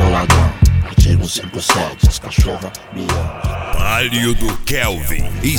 sou ladrão, artigo 57, as cachorras me amam. Palio do Kelvin e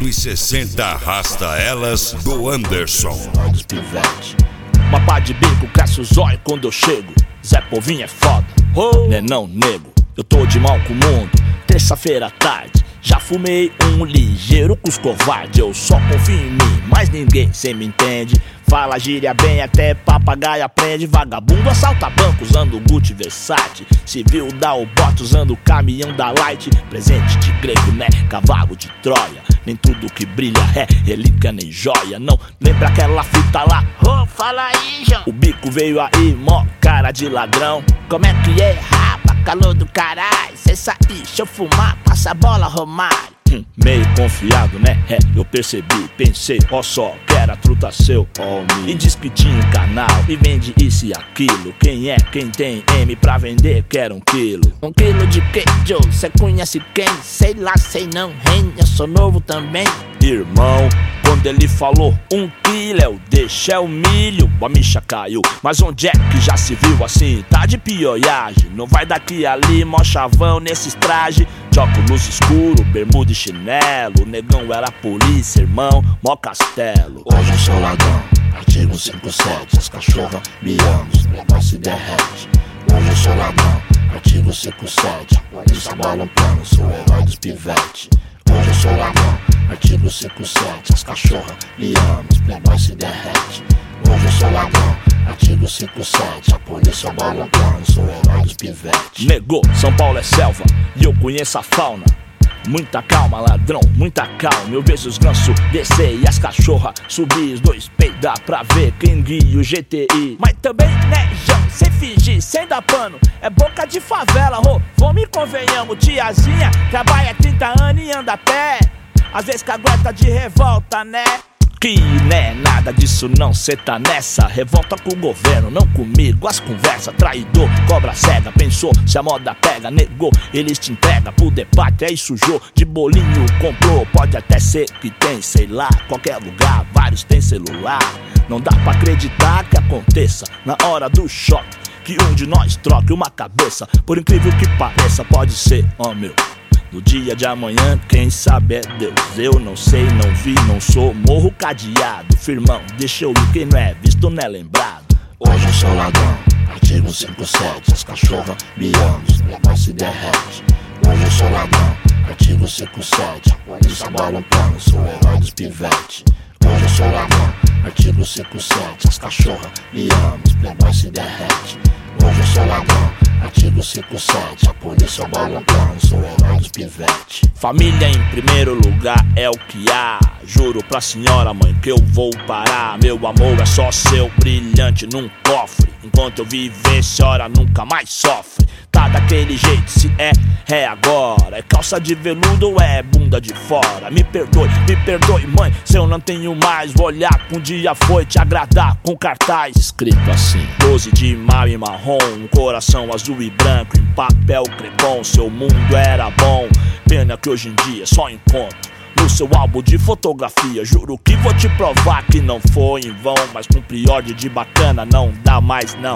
160 arrasta elas do Anderson. Dos pivete. Uma pá de bico cresce o zóio quando eu chego. Zé Povinho é foda, né não nego. Eu tô de mal com o mundo, terça-feira à tarde. Já fumei um ligeiro com os covardes. Eu só confio em mim, mas ninguém cê me entende. Fala gíria bem, até papagaio aprende. Vagabundo assalta banco usando Gucci Versace. Civil dá o bote usando o caminhão da Light. Presente de grego, né? Cavalo de Troia. Nem tudo que brilha é relíquia nem joia. Não lembra aquela fita lá? Ô, fala aí, João. O bico veio aí, mó cara de ladrão. Como é que é, rapa, calor do caralho? Cê sair, deixa eu fumar, passa a bola, Romário. Meio confiado, né? Eu percebi, pensei, ó só, que era truta seu, homem. E diz que tinha um canal e vende isso e aquilo. Quem é, quem tem M pra vender, quer 1 quilo. 1 quilo de quê, Joe? Cê conhece quem? Sei lá, sei não, hein? Eu sou novo também. Irmão, quando ele falou 1 quilo, eu deixei o milho. A micha caiu, mas onde é que já se viu assim? Tá de pioiagem, não vai daqui ali, mó chavão nesses trajes. De óculos escuro, bermuda e chinelo. O negão era polícia, irmão, mó castelo. Hoje eu sou ladrão, artigo 57, as cachorras me amam, os negócios se derrete. Hoje eu sou ladrão, artigo 57, polícia bola um plano, sou o herói dos pivete. Hoje eu sou ladrão, artigo 57, as cachorras me amam, os playboys se derrete. Hoje eu sou ladrão, artigo 57, a polícia bola um plano, sou o herói dos pivete. Negou, São Paulo é selva e eu conheço a fauna. Muita calma, ladrão, muita calma. Eu vejo os gansos descer e as cachorras subir. Os dois peidar pra ver quem guia o GTI. Mas também, né, João, sem fingir, sem dar pano. É boca de favela, vamos e convenhamos. Tiazinha trabalha 30 anos e anda a pé. Às vezes cagueta de revolta, né? Que né, nada disso não, cê tá nessa. Revolta com o governo, não comigo. As conversas, traidor, cobra cega. Pensou, se a moda pega, negou. Eles te entregam pro debate, aí sujou. De bolinho comprou, pode até ser que tem, sei lá. Qualquer lugar, vários tem celular. Não dá pra acreditar que aconteça na hora do choque, que um de nós troque uma cabeça. Por incrível que pareça, pode ser, ó meu. No dia de amanhã, quem sabe é Deus. Eu não sei, não vi, não sou. Morro cadeado, firmão, deixa eu ir. Quem não é visto não é lembrado. Hoje eu sou ladrão, artigo 57, as cachorras me amam, os negócios se derrete. Hoje eu sou ladrão, artigo 57, a polícia bola um plano, sou o herói dos pivete. Hoje eu sou ladrão, artigo 57, as cachorras me amam, os playboys se derrete. Hoje eu sou ladrão, artigo 57, a polícia bola um plano, sou o herói dos pivete. Família em primeiro lugar é o que há. Juro pra senhora mãe que eu vou parar. Meu amor é só seu, brilhante num cofre. Enquanto eu viver, senhora nunca mais sofre. Tá daquele jeito, se é agora. É calça de veludo ou é bunda de fora? Me perdoe mãe, se eu não tenho mais. Vou olhar que um dia foi te agradar com cartaz escrito assim: 12 de maio em marrom, um coração azul e branco em papel crepom. Seu mundo era bom, pena que hoje em dia só encontro no seu álbum de fotografia. Juro que vou te provar que não foi em vão, mas cumpri ordem de bacana, não dá mais não.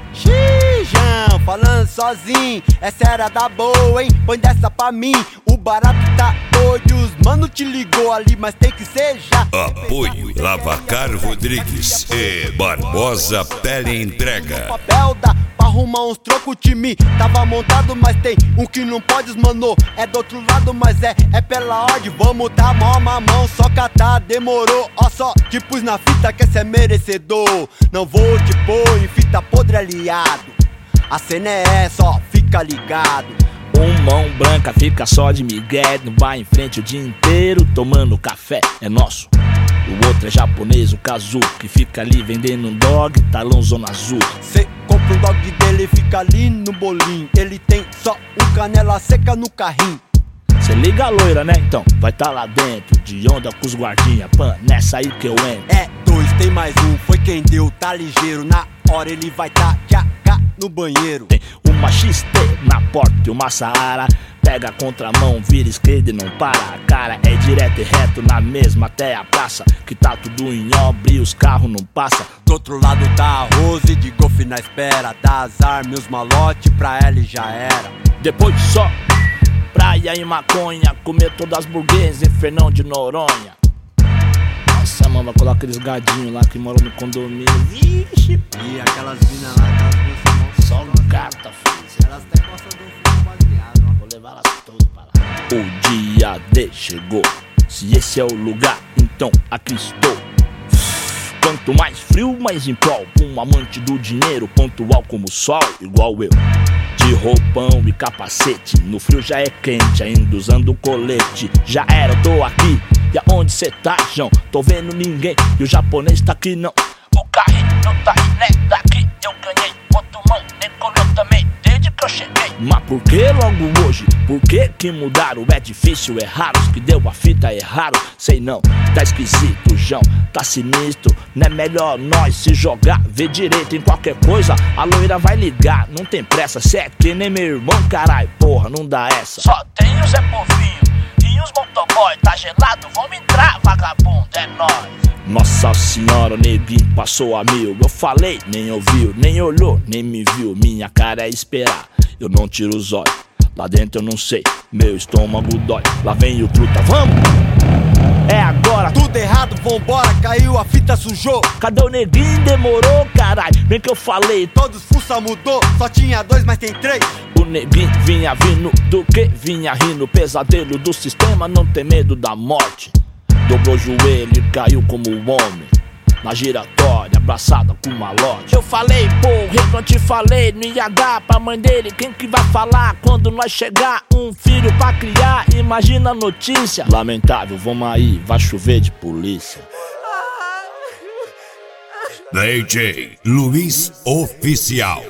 Xijão, falando sozinho, essa era da boa, hein? Põe dessa pra mim, o barato tá doido. Os mano te ligou ali, mas tem que ser já. Apoio Lavacar Rodrigues e Barbosa Pele Entrega. Papel dá pra arrumar uns trocos, o time tava montado, mas tem um que não pode, mano. É do outro lado, mas é pela ordem. Vamos tá mó mamão, só catar, demorou. Ó só, te pus na fita que cê é merecedor. Não vou te pôr em fita podre aliado. A cena é essa, ó, fica ligado. Mão branca fica só de migué, não vai em frente o dia inteiro tomando café, é nosso. O outro é japonês, o Kazu, que fica ali vendendo um dog, talão zona azul. Cê compra um dog dele, fica ali no bolinho. Ele tem só um canela seca no carrinho. Cê liga a loira, né? Então vai tá lá dentro, de onda com os guardinha, pan, nessa aí que eu entro. É dois, tem mais um, foi quem deu, tá ligeiro. Na hora ele vai tá no banheiro. Tem uma XT na porta e uma Saara Pega a contramão, vira esquerda e não para. A cara é direto e reto na mesma até a praça. Que tá tudo em obra e os carros não passam. Do outro lado tá a Rose de golfe na espera. Dá as armas e os malote pra ela e já era. Depois só praia e maconha, comer todas as burguesas em Fernão de Noronha. Nossa, mano, vai colocar aqueles gadinhos lá que moram no condomínio. Vixe, e aquelas minas lá, aquelas minas só um gata, filho. Elas até gostam do filho baseado, ó. Vou levar elas todas para lá. O dia D chegou. Se esse é o lugar, então aqui estou. Quanto mais frio, mais em prol. Um amante do dinheiro, pontual como o sol, igual eu. De roupão e capacete, no frio já é quente, ainda usando colete. Já era, eu tô aqui, e aonde cê tá, João? Tô vendo ninguém, e o japonês tá aqui não. O carrinho tá aí, né? Daqui eu ganhei, outro mão, nem colheu também, desde que eu cheguei. Mas por que logo hoje? Por que mudaram? É difícil, é raro, os que deu a fita é raro. Sei não, tá esquisito, João, tá sinistro. Não é melhor nós se jogar, ver direito em qualquer coisa. A loira vai ligar, não tem pressa. Cê é que nem meu irmão, carai, porra, não dá essa. Só tem o Zé Povinho e os motoboy. Tá gelado, vamos entrar, vagabundo, é nóis. Nossa senhora, o neguinho passou a mil. Eu falei, nem ouviu, nem olhou, nem me viu. Minha cara é esperar, eu não tiro os olhos. Lá dentro eu não sei, meu estômago dói. Lá vem o truta, vamos! É agora! Tudo errado, vambora, caiu, a fita sujou. Cadê o neguinho? Demorou, caralho. Bem que eu falei, todos fuça mudou, só tinha 2, mas tem 3. O neguinho vinha vindo do que? Vinha rindo, pesadelo do sistema, não tem medo da morte. Dobrou o joelho e caiu como um homem na giratória, abraçada com malote. Eu falei, porra, eu te falei, não ia dar pra mãe dele. Quem que vai falar quando nós chegar? Um filho pra criar, imagina a notícia. Lamentável, vamos aí, vai chover de polícia. DJ Luiz Oficial.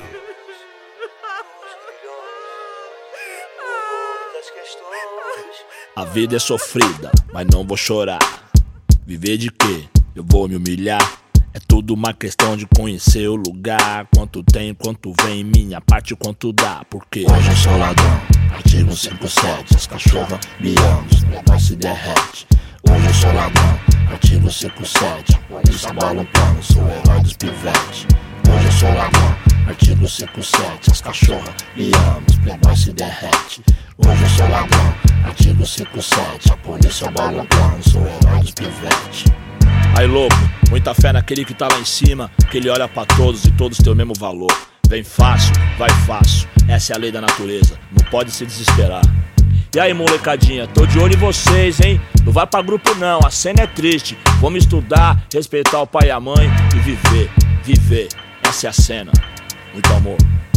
A vida é sofrida, mas não vou chorar. Viver de quê? Eu vou me humilhar. É tudo uma questão de conhecer o lugar. Quanto tem, quanto vem, minha parte, quanto dá. Porque hoje eu sou ladrão, artigo 57. As cachorras me amam, os negócios se derrete. Hoje eu sou ladrão, artigo 57. Polícia bola um plano, sou o herói dos pivetes. Hoje eu sou ladrão, artigo 57. As cachorras me amam, os playboys se derrete. Hoje eu sou ladrão, artigo 57. A polícia bola um plano, sou o herói dos pivetes. Aí louco, muita fé naquele que tá lá em cima, que ele olha pra todos e todos têm o mesmo valor. Vem fácil, vai fácil, essa é a lei da natureza, não pode se desesperar. E aí molecadinha, tô de olho em vocês, hein? Não vai pra grupo não, a cena é triste. Vamos estudar, respeitar o pai e a mãe e viver, essa é a cena. Muito amor.